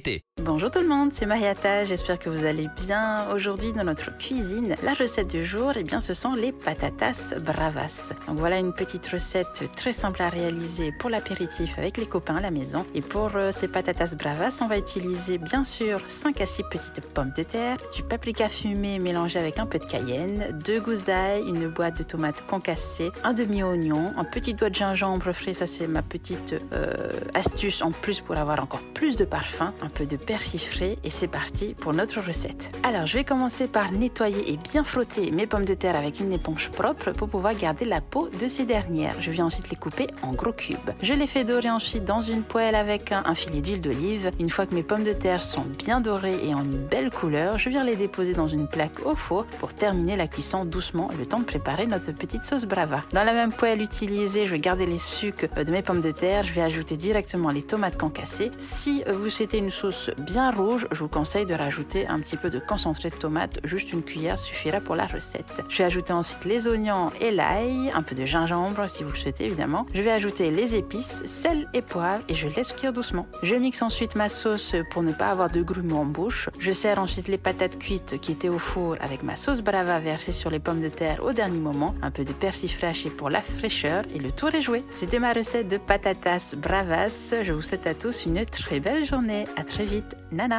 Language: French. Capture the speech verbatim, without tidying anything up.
l'été. Bonjour tout le monde, c'est Mariata, j'espère que vous allez bien. Aujourd'hui dans notre cuisine, la recette du jour, eh bien, ce sont les patatas bravas. Donc voilà une petite recette très simple à réaliser pour l'apéritif avec les copains à la maison. Et pour euh, ces patatas bravas, on va utiliser bien sûr cinq à six petites pommes de terre, du paprika fumé mélangé avec un peu de cayenne, deux gousses d'ail, une boîte de tomates concassées, un demi-oignon, un petit doigt de gingembre frais, ça c'est ma petite euh, astuce en plus pour avoir encore plus de parfum, un peu de persil frais et c'est parti pour notre recette. Alors je vais commencer par nettoyer et bien frotter mes pommes de terre avec une éponge propre pour pouvoir garder la peau de ces dernières. Je viens ensuite les couper en gros cubes. Je les fais dorer ensuite dans une poêle avec un, un filet d'huile d'olive. Une fois que mes pommes de terre sont bien dorées et en une belle couleur, je viens les déposer dans une plaque au four pour terminer la cuisson doucement, le temps de préparer notre petite sauce brava. Dans la même poêle utilisée, je vais garder les sucs de mes pommes de terre. Je vais ajouter directement les tomates concassées. Si vous souhaitez une sauce bien rouge, je vous conseille de rajouter un petit peu de concentré de tomate, juste une cuillère suffira pour la recette. Je vais ajouter ensuite les oignons et l'ail, un peu de gingembre si vous le souhaitez évidemment. Je vais ajouter les épices, sel et poivre et je laisse cuire doucement. Je mixe ensuite ma sauce pour ne pas avoir de grumeaux en bouche. Je sers ensuite les patates cuites qui étaient au four avec ma sauce brava versée sur les pommes de terre au dernier moment, un peu de persil frais haché pour la fraîcheur et le tour est joué. C'était ma recette de patatas bravas. Je vous souhaite à tous une très belle journée. À très vite. Nana.